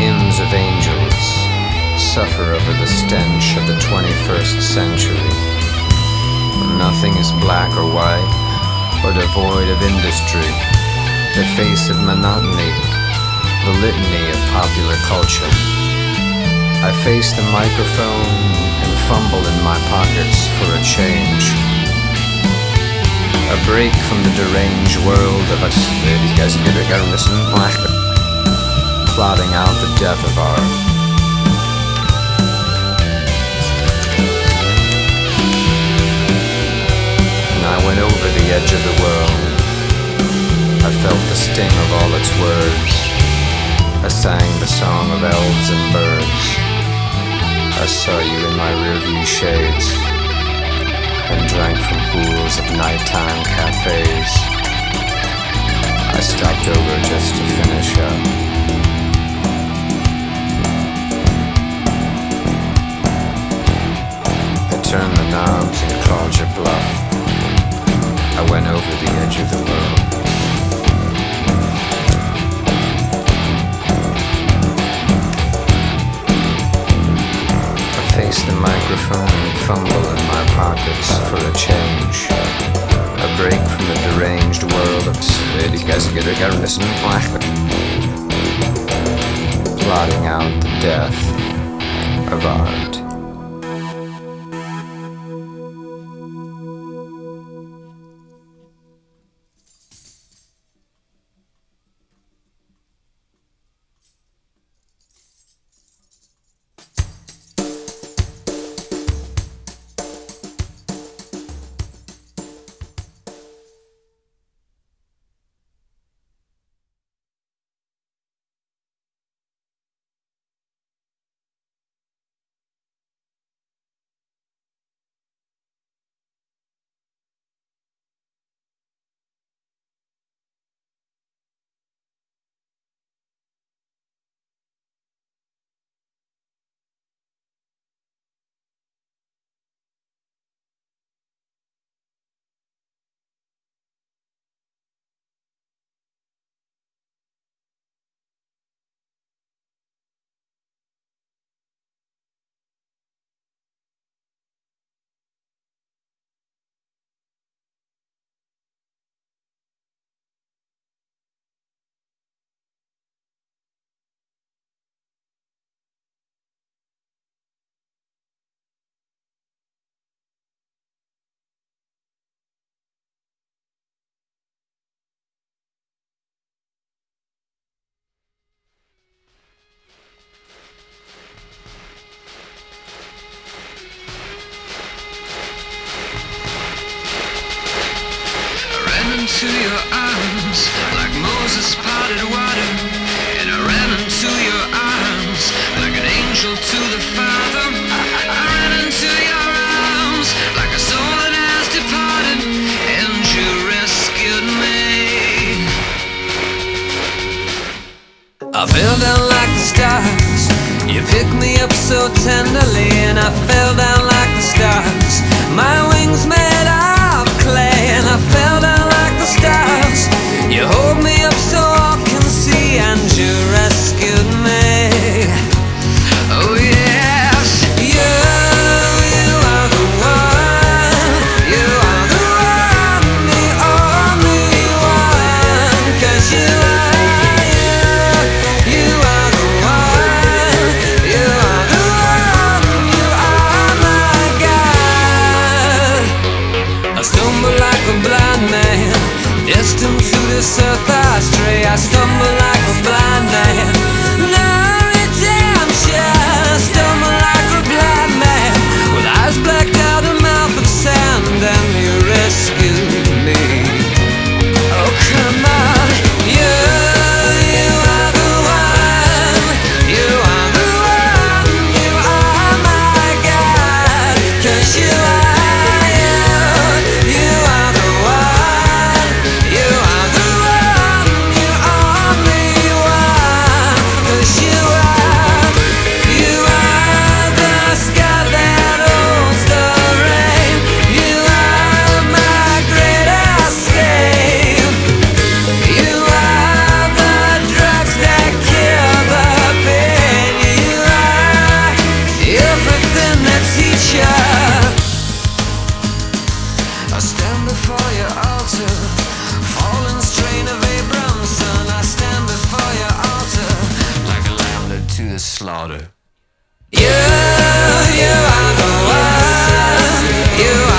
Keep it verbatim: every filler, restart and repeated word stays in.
hymns of angels suffer over the stench of the twenty-first century. Nothing is black or white, or devoid of industry, the face of monotony, the litany of popular culture. I face the microphone and fumble in my pockets for a change. A break from the deranged world of us, these guys are gonna go listen, plotting out the death of art. And I went over the edge of the world. I felt the sting of all its words. I sang the song of elves and birds. I saw you in my rearview shades and drank from pools of nighttime cafes. I stopped over just to finish up. I turned the knobs and called your bluff. I went over the edge of the world. Face the microphone and fumble in my pockets for a change. A break from the deranged world of these guys are gonna go listen, plotting out the death of art. Into your arms like Moses parted water, and I ran into your arms like an angel to the Father. I ran into your arms like a soul that has departed, and you rescued me. I fell down like the stars, you picked me up so tenderly, and I fell down like the stars, my wings made of clay, and I fell down like the stars. You hold me up so all can see, and you rescued me. Oh yes, you, you are the one, you are the one, the only one, 'cause you are you, you are the one, you are the one, you are my God. I stumble like a blind man, destined to this earth I stray. I stumble like a blind man, no redemption. I stumble like a blind man, with eyes blacked out and mouth of sand, and you rescued me. Oh come on, you, you are the one, you are the one, you are my God, 'cause you are my I stand before your altar, fallen strain of Abramson. I stand before your altar, like a lamb led to the slaughter. You, you are the one. You